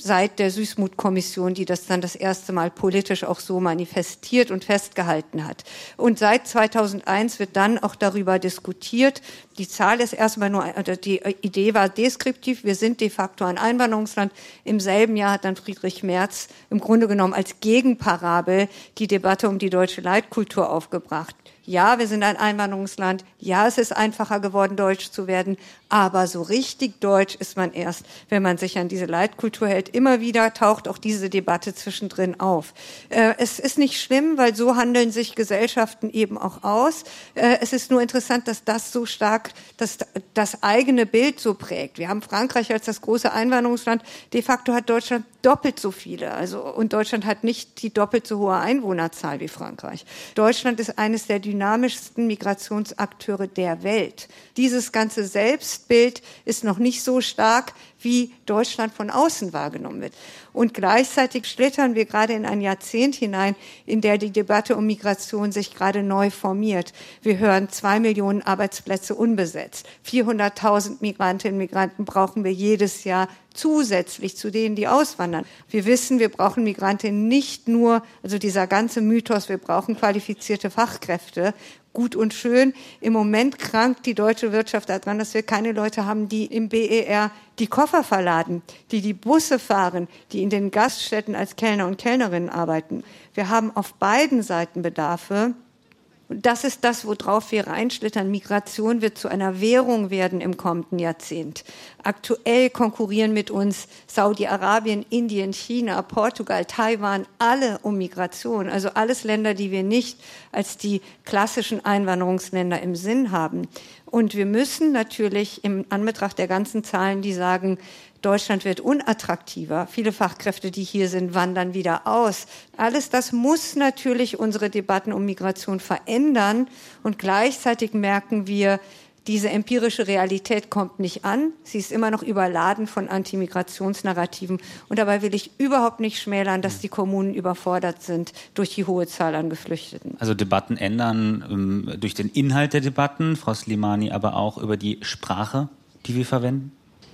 [SPEAKER 6] der Süßmuth-Kommission, die das dann das erste Mal politisch auch so manifestiert und festgehalten hat. Und seit zweitausendeins wird dann auch darüber diskutiert. Die Zahl ist erstmal nur, die Idee war deskriptiv, wir sind de facto ein Einwanderungsland. Im selben Jahr hat dann Friedrich Merz im Grunde genommen als Gegenparabel die Debatte um die deutsche Leitkultur aufgebracht. Ja, wir sind ein Einwanderungsland. Ja, es ist einfacher geworden, deutsch zu werden. Aber so richtig deutsch ist man erst, wenn man sich an diese Leitkultur hält. Immer wieder taucht auch diese Debatte zwischendrin auf. Äh, es ist nicht schlimm, weil so handeln sich Gesellschaften eben auch aus. Äh, es ist nur interessant, dass das so stark das, das eigene Bild so prägt. Wir haben Frankreich als das große Einwanderungsland. De facto hat Deutschland doppelt so viele. Also, und Deutschland hat nicht die doppelt so hohe Einwohnerzahl wie Frankreich. Deutschland ist eines der dynamischsten Migrationsakteure der Welt. Dieses ganze Selbstbild ist noch nicht so stark, wie Deutschland von außen wahrgenommen wird. Und gleichzeitig schlittern wir gerade in ein Jahrzehnt hinein, in der die Debatte um Migration sich gerade neu formiert. Wir hören, zwei Millionen Arbeitsplätze unbesetzt. vierhunderttausend Migrantinnen und Migranten brauchen wir jedes Jahr zusätzlich zu denen, die auswandern. Wir wissen, wir brauchen Migrantinnen nicht nur, also dieser ganze Mythos, wir brauchen qualifizierte Fachkräfte, gut und schön. Im Moment krankt die deutsche Wirtschaft daran, dass wir keine Leute haben, die im B E R die Koffer verladen, die die Busse fahren, die in den Gaststätten als Kellner und Kellnerinnen arbeiten. Wir haben auf beiden Seiten Bedarfe. Und das ist das, worauf wir reinschlittern. Migration wird zu einer Währung werden im kommenden Jahrzehnt. Aktuell konkurrieren mit uns Saudi-Arabien, Indien, China, Portugal, Taiwan, alle um Migration. Also alles Länder, die wir nicht als die klassischen Einwanderungsländer im Sinn haben. Und wir müssen natürlich im Anbetracht der ganzen Zahlen, die sagen, Deutschland wird unattraktiver. Viele Fachkräfte, die hier sind, wandern wieder aus. Alles das muss natürlich unsere Debatten um Migration verändern. Und gleichzeitig merken wir, diese empirische Realität kommt nicht an. Sie ist immer noch überladen von Antimigrationsnarrativen. Und dabei will ich überhaupt nicht schmälern, dass die Kommunen überfordert sind durch die hohe Zahl an Geflüchteten.
[SPEAKER 2] Also Debatten ändern ähm, durch den Inhalt der Debatten, Frau Slimani, aber auch über die Sprache, die wir verwenden?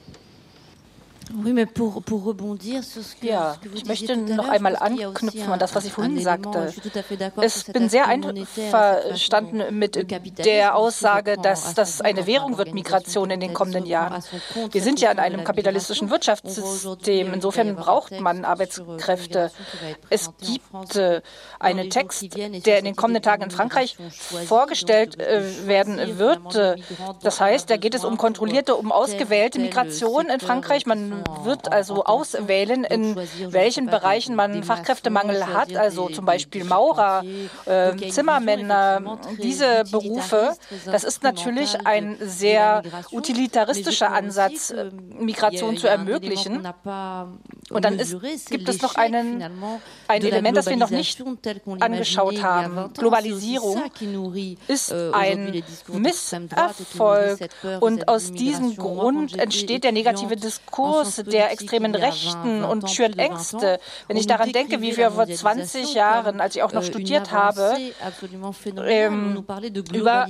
[SPEAKER 3] Ja, ich möchte noch einmal anknüpfen an das, was ich vorhin sagte. Ich bin sehr einverstanden mit der Aussage, dass das eine Währung wird, Migration in den kommenden Jahren. Wir sind ja in einem kapitalistischen Wirtschaftssystem. Insofern braucht man Arbeitskräfte. Es gibt einen Text, der in den kommenden Tagen in Frankreich vorgestellt werden wird. Das heißt, da geht es um kontrollierte, um ausgewählte Migration in Frankreich. Man wird also auswählen, in welchen Bereichen man Fachkräftemangel hat, also zum Beispiel Maurer, äh, Zimmermänner, diese Berufe. Das ist natürlich ein sehr utilitaristischer Ansatz, Migration zu ermöglichen. Und dann ist, gibt es noch einen, ein Element, das wir noch nicht angeschaut haben. Globalisierung ist ein Misserfolg und aus diesem Grund entsteht der negative Diskurs der extremen Rechten und schürt Ängste. Wenn ich daran denke, wie wir vor zwanzig Jahren, als ich auch noch studiert habe, ähm, über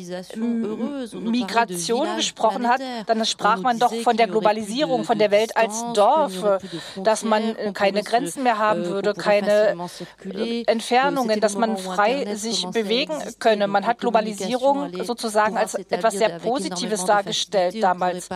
[SPEAKER 3] Migration gesprochen hat, dann sprach man doch von der Globalisierung, von der Welt als Dorf, dass man keine Grenzen mehr haben würde, keine Entfernungen, dass man frei sich bewegen könne. Man hat Globalisierung sozusagen als etwas sehr Positives dargestellt damals,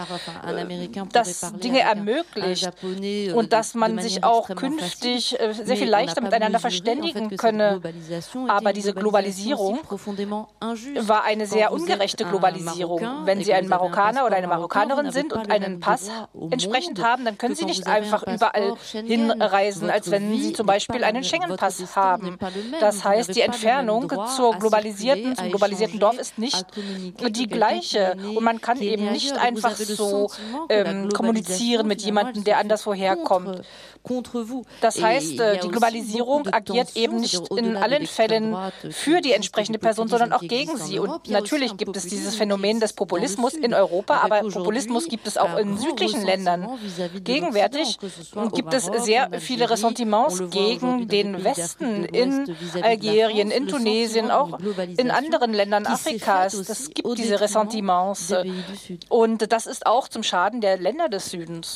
[SPEAKER 3] das Dinge ermöglicht und dass man sich auch künftig sehr viel leichter miteinander verständigen könne. Aber diese Globalisierung war eine sehr ungerechte Globalisierung. Wenn Sie ein Marokkaner oder eine Marokkanerin sind und einen Pass entsprechend haben, dann können Sie nicht einfach überall hinreisen, als wenn Sie zum Beispiel einen Schengen-Pass haben. Das heißt, die Entfernung zur globalisierten, zum globalisierten Dorf ist nicht die gleiche. Und man kann eben nicht einfach so ähm, kommunizieren mit jemandem, der anderswoher herkommt. Das heißt, die Globalisierung agiert eben nicht in allen Fällen für die entsprechende Person, sondern auch gegen sie. Und natürlich gibt es dieses Phänomen des Populismus in Europa, aber Populismus gibt es auch in südlichen Ländern. Gegenwärtig gibt es sehr viele Ressentiments gegen den Westen in Algerien, in Tunesien, auch in anderen Ländern Afrikas. Es gibt diese Ressentiments. Und das ist auch zum Schaden der Länder des Südens.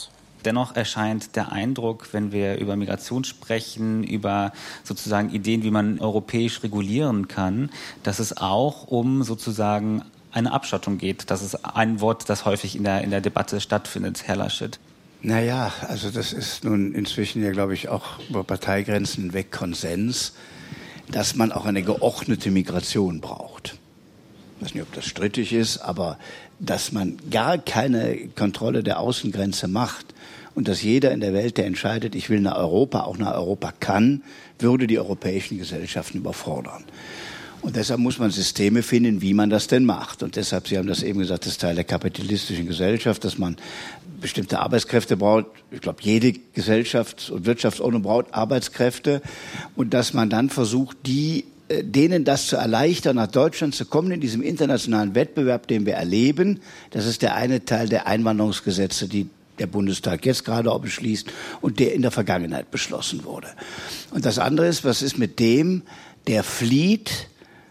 [SPEAKER 2] dennoch erscheint der Eindruck, wenn wir über Migration sprechen, über sozusagen Ideen, wie man europäisch regulieren kann, dass es auch um sozusagen eine Abschottung geht. Das ist ein Wort, das häufig in der, in der Debatte stattfindet, Herr Laschet.
[SPEAKER 5] Naja, also das ist nun inzwischen ja, glaube ich, auch über Parteigrenzen hinweg Konsens, dass man auch eine geordnete Migration braucht. Ich weiß nicht, ob das strittig ist, aber dass man gar keine Kontrolle der Außengrenze macht und dass jeder in der Welt, der entscheidet, ich will nach Europa, auch nach Europa kann, würde die europäischen Gesellschaften überfordern. Und deshalb muss man Systeme finden, wie man das denn macht. Und deshalb, Sie haben das eben gesagt, das ist Teil der kapitalistischen Gesellschaft, dass man bestimmte Arbeitskräfte braucht. Ich glaube, jede Gesellschafts- und Wirtschaftsordnung braucht Arbeitskräfte. Und dass man dann versucht, die, denen das zu erleichtern, nach Deutschland zu kommen in diesem internationalen Wettbewerb, den wir erleben. Das ist der eine Teil der Einwanderungsgesetze, die der Bundestag jetzt gerade auch beschließt und der in der Vergangenheit beschlossen wurde. Und das andere ist, was ist mit dem, der flieht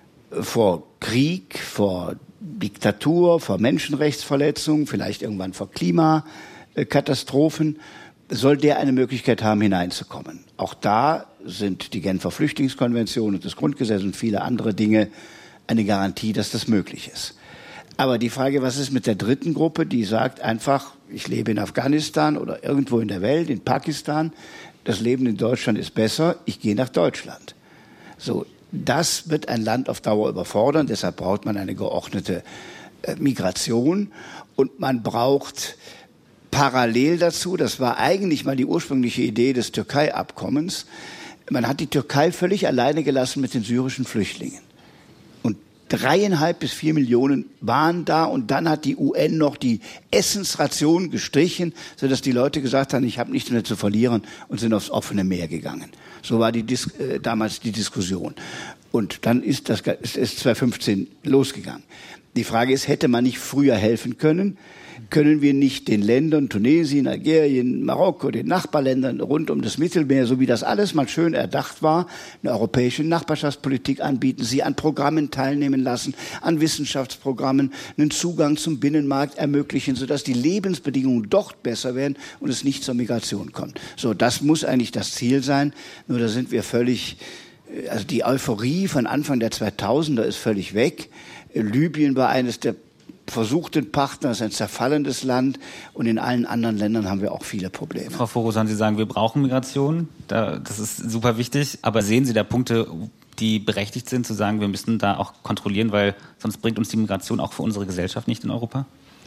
[SPEAKER 5] vor Krieg, vor Diktatur, vor Menschenrechtsverletzungen, vielleicht irgendwann vor Klimakatastrophen, soll der eine Möglichkeit haben, hineinzukommen. Auch da sind die Genfer Flüchtlingskonvention und das Grundgesetz und viele andere Dinge eine Garantie, dass das möglich ist. Aber die Frage, was ist mit der dritten Gruppe, die sagt einfach, ich lebe in Afghanistan oder irgendwo in der Welt, in Pakistan, das Leben in Deutschland ist besser, ich gehe nach Deutschland. So, das wird ein Land auf Dauer überfordern, deshalb braucht man eine geordnete äh, Migration und man braucht parallel dazu, das war eigentlich mal die ursprüngliche Idee des Türkei-Abkommens, man hat die Türkei völlig alleine gelassen mit den syrischen Flüchtlingen. Und dreieinhalb bis vier Millionen waren da und dann hat die U N noch die Essensration gestrichen, sodass die Leute gesagt haben, ich habe nichts mehr zu verlieren und sind aufs offene Meer gegangen. So war die Dis- äh, damals die Diskussion. Und dann ist das ist, ist zweitausendfünfzehn losgegangen. Die Frage ist, hätte man nicht früher helfen können? Können wir nicht den Ländern, Tunesien, Algerien, Marokko, den Nachbarländern rund um das Mittelmeer, so wie das alles mal schön erdacht war, eine europäische Nachbarschaftspolitik anbieten, sie an Programmen teilnehmen lassen, an Wissenschaftsprogrammen, einen Zugang zum Binnenmarkt ermöglichen, sodass die Lebensbedingungen dort besser werden und es nicht zur Migration kommt. So, das muss eigentlich das Ziel sein. Nur da sind wir völlig, also die Euphorie von Anfang der zweitausender ist völlig weg. Libyen war eines der versuchten Partner, ist ein zerfallendes Land und in allen anderen Ländern haben wir auch viele Probleme.
[SPEAKER 2] Frau Vorosan, Sie sagen, wir brauchen Migration, das ist super wichtig, aber sehen Sie da Punkte, die berechtigt sind, zu sagen, wir müssen da auch kontrollieren, weil sonst bringt uns die Migration auch für unsere Gesellschaft nicht in Europa?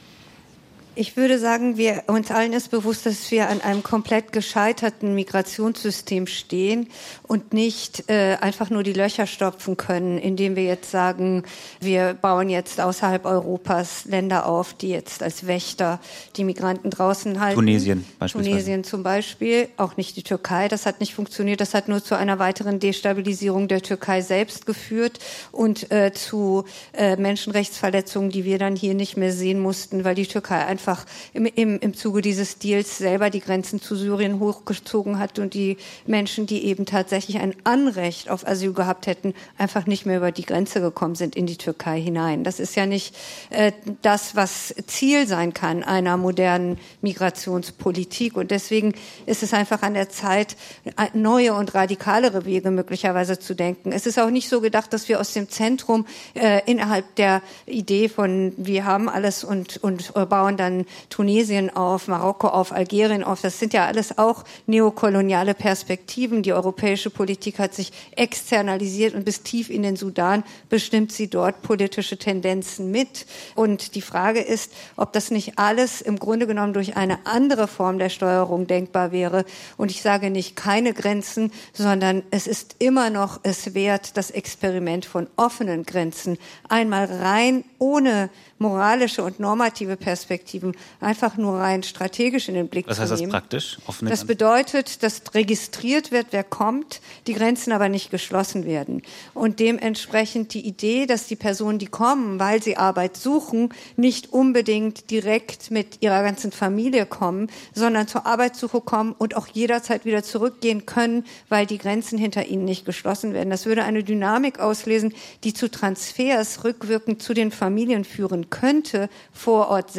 [SPEAKER 6] Ich würde sagen, wir, uns allen ist bewusst, dass wir an einem komplett gescheiterten Migrationssystem stehen und nicht äh, einfach nur die Löcher stopfen können, indem wir jetzt sagen, wir bauen jetzt außerhalb Europas Länder auf, die jetzt als Wächter die Migranten draußen halten.
[SPEAKER 2] Tunesien beispielsweise.
[SPEAKER 6] Tunesien zum Beispiel, auch nicht die Türkei. Das hat nicht funktioniert. Das hat nur zu einer weiteren Destabilisierung der Türkei selbst geführt und äh, zu äh, Menschenrechtsverletzungen, die wir dann hier nicht mehr sehen mussten, weil die Türkei einfach einfach im, im, im Zuge dieses Deals selber die Grenzen zu Syrien hochgezogen hat und die Menschen, die eben tatsächlich ein Anrecht auf Asyl gehabt hätten, einfach nicht mehr über die Grenze gekommen sind in die Türkei hinein. Das ist ja nicht äh, das, was Ziel sein kann einer modernen Migrationspolitik. Und deswegen ist es einfach an der Zeit, neue und radikalere Wege möglicherweise zu denken. Es ist auch nicht so gedacht, dass wir aus dem Zentrum äh, innerhalb der Idee von wir haben alles und, und bauen dann Tunesien auf, Marokko auf, Algerien auf. Das sind ja alles auch neokoloniale Perspektiven. Die europäische Politik hat sich externalisiert und bis tief in den Sudan bestimmt sie dort politische Tendenzen mit. Und die Frage ist, ob das nicht alles im Grunde genommen durch eine andere Form der Steuerung denkbar wäre. Und ich sage nicht keine Grenzen, sondern es ist immer noch es wert, das Experiment von offenen Grenzen einmal rein ohne moralische und normative Perspektiven einfach nur rein strategisch in den Blick zu nehmen.
[SPEAKER 2] Was heißt das praktisch? Offene
[SPEAKER 6] Das bedeutet, dass registriert wird, wer kommt, die Grenzen aber nicht geschlossen werden. Und dementsprechend die Idee, dass die Personen, die kommen, weil sie Arbeit suchen, nicht unbedingt direkt mit ihrer ganzen Familie kommen, sondern zur Arbeitssuche kommen und auch jederzeit wieder zurückgehen können, weil die Grenzen hinter ihnen nicht geschlossen werden. Das würde eine Dynamik auslesen, die zu Transfers rückwirkend zu den Familien führen könnte vor Ort selbst,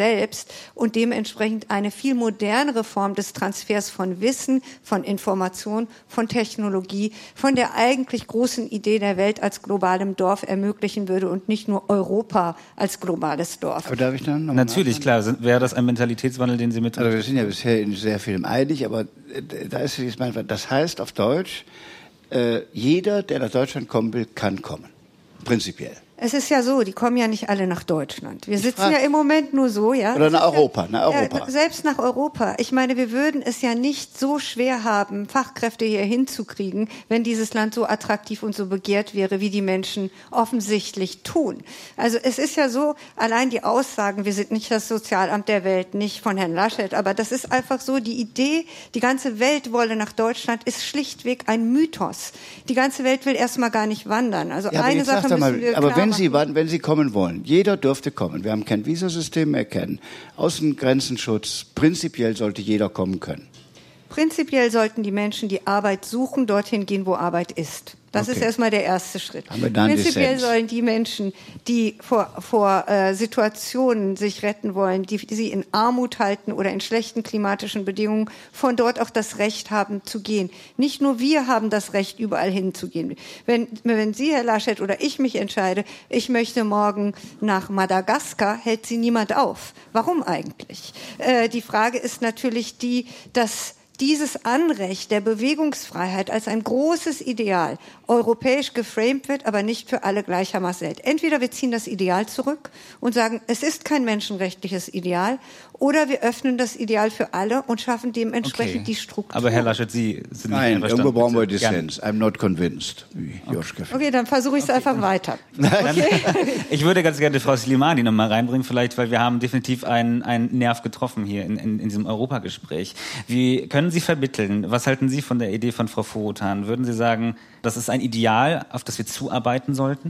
[SPEAKER 6] ist und dementsprechend eine viel modernere Form des Transfers von Wissen, von Information, von Technologie, von der eigentlich großen Idee der Welt als globalem Dorf ermöglichen würde und nicht nur Europa als globales Dorf.
[SPEAKER 5] Aber darf ich dann noch
[SPEAKER 2] Natürlich, klar. Wäre das ein Mentalitätswandel, den Sie mit...
[SPEAKER 5] Also wir sind ja bisher in sehr vielem einig, aber da ist jetzt mal, das heißt auf Deutsch, äh, jeder, der nach Deutschland kommen will, kann kommen. Prinzipiell.
[SPEAKER 6] Es ist ja so, die kommen ja nicht alle nach Deutschland. Wir sitzen ja im Moment nur so, ja.
[SPEAKER 5] Oder nach Europa, nach Europa.
[SPEAKER 6] Ja, selbst nach Europa. Ich meine, wir würden es ja nicht so schwer haben, Fachkräfte hier hinzukriegen, wenn dieses Land so attraktiv und so begehrt wäre, wie die Menschen offensichtlich tun. Also es ist ja so, allein die Aussagen, wir sind nicht das Sozialamt der Welt, nicht von Herrn Laschet, aber das ist einfach so, die Idee, die ganze Welt wolle nach Deutschland, ist schlichtweg ein Mythos. Die ganze Welt will erstmal gar nicht wandern. Also
[SPEAKER 5] ja,
[SPEAKER 6] eine Sache müssen
[SPEAKER 5] mal,
[SPEAKER 6] wir
[SPEAKER 5] aber
[SPEAKER 6] klar
[SPEAKER 5] wenn Sie, wenn Sie kommen wollen, jeder dürfte kommen. Wir haben kein Visasystem mehr, keinen Außengrenzenschutz. Prinzipiell sollte jeder kommen können.
[SPEAKER 6] Prinzipiell sollten die Menschen, die Arbeit suchen, dorthin gehen, wo Arbeit ist. Das okay. ist erstmal der erste Schritt.
[SPEAKER 5] Haben wir dann
[SPEAKER 6] Prinzipiell
[SPEAKER 5] Dissens.
[SPEAKER 6] sollen die Menschen, die vor, vor äh, Situationen sich retten wollen, die, die sie in Armut halten oder in schlechten klimatischen Bedingungen, von dort auch das Recht haben zu gehen. Nicht nur wir haben das Recht, überall hinzugehen. Wenn, wenn Sie, Herr Laschet, oder ich mich entscheide, ich möchte morgen nach Madagaskar, hält Sie niemand auf. Warum eigentlich? Äh, die Frage ist natürlich die, dass dieses Anrecht der Bewegungsfreiheit als ein großes Ideal europäisch geframed wird, aber nicht für alle gleichermaßen gilt. Entweder wir ziehen das Ideal zurück und sagen, es ist kein menschenrechtliches Ideal, oder wir öffnen das Ideal für alle und schaffen dementsprechend okay. die Struktur.
[SPEAKER 2] Aber Herr Laschet, Sie sind nicht
[SPEAKER 5] Nein, irgendwo brauchen wir Dissens. I'm not convinced. Wie Joschka.
[SPEAKER 6] Okay, dann versuche ich es okay. einfach weiter.
[SPEAKER 2] Okay. Ich würde ganz gerne Frau Slimani noch mal reinbringen, vielleicht, weil wir haben definitiv einen, einen Nerv getroffen hier in, in, in diesem Europagespräch. Wie können Sie vermitteln? Was halten Sie von der Idee von Frau Vorotan? Würden Sie sagen, das ist ein Ideal, auf das wir zuarbeiten sollten?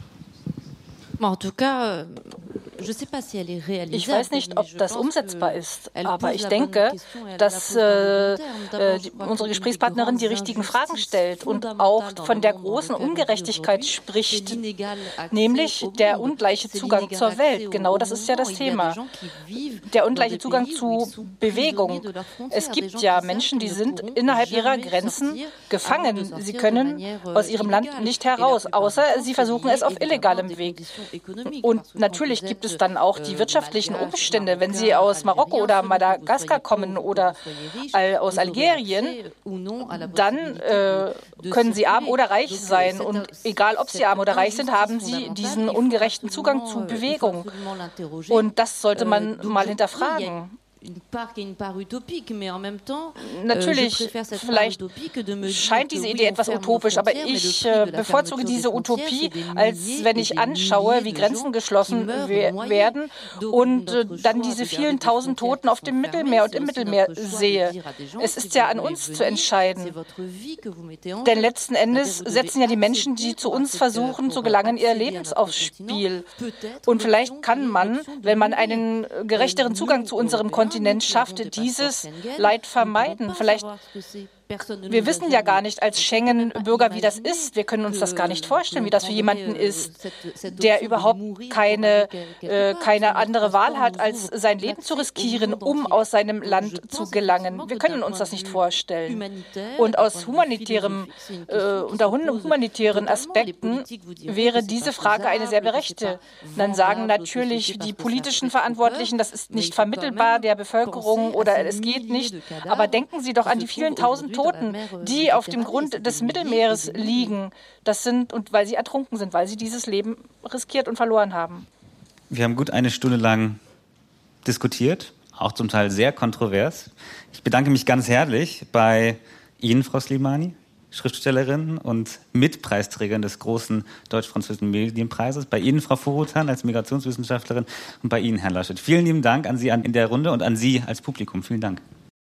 [SPEAKER 3] Ich weiß nicht, ob das umsetzbar ist, aber ich denke, dass äh, die, unsere Gesprächspartnerin die richtigen Fragen stellt und auch von der großen Ungerechtigkeit spricht, nämlich der ungleiche Zugang zur Welt. Genau das ist ja das Thema. Der ungleiche Zugang zu Bewegung. Es gibt ja Menschen, die sind innerhalb ihrer Grenzen gefangen. Sie können aus ihrem Land nicht heraus, außer sie versuchen es auf illegalem Weg. Und natürlich gibt es dann auch die wirtschaftlichen Umstände. Wenn Sie aus Marokko oder Madagaskar kommen oder aus Algerien, dann äh, können Sie arm oder reich sein. Und egal, ob Sie arm oder reich sind, haben Sie diesen ungerechten Zugang zu Bewegung. Und das sollte man mal hinterfragen. Natürlich, vielleicht scheint diese Idee etwas utopisch, aber ich äh, bevorzuge diese Utopie, als wenn ich anschaue, wie Grenzen geschlossen we- werden und äh, dann diese vielen tausend Toten auf dem Mittelmeer und im Mittelmeer sehe. Es ist ja an uns zu entscheiden. Denn letzten Endes setzen ja die Menschen, die zu uns versuchen zu gelangen, ihr Leben aufs Spiel. Und vielleicht kann man, wenn man einen gerechteren Zugang zu unserem Kontinent schafft, dieses Leid vermeiden. Vielleicht Wir wissen ja gar nicht als Schengen-Bürger, wie das ist. Wir können uns das gar nicht vorstellen, wie das für jemanden ist, der überhaupt keine, äh, keine andere Wahl hat, als sein Leben zu riskieren, um aus seinem Land zu gelangen. Wir können uns das nicht vorstellen. Und aus humanitärem, äh, unter humanitären Aspekten wäre diese Frage eine sehr berechtigte. Dann sagen natürlich die politischen Verantwortlichen, das ist nicht vermittelbar der Bevölkerung oder es geht nicht. Aber denken Sie doch an die vielen tausend Toten, die auf dem Grund des Mittelmeeres liegen. Das sind, und weil sie ertrunken sind, weil sie dieses Leben riskiert und verloren haben.
[SPEAKER 2] Wir haben gut eine Stunde lang diskutiert, auch zum Teil sehr kontrovers. Ich bedanke mich ganz herzlich bei Ihnen, Frau Slimani, Schriftstellerin und Mitpreisträgerin des großen deutsch-französischen Medienpreises, bei Ihnen, Frau Vorotan, als Migrationswissenschaftlerin und bei Ihnen, Herr Laschet. Vielen lieben Dank an Sie in der Runde und an Sie als Publikum. Vielen Dank.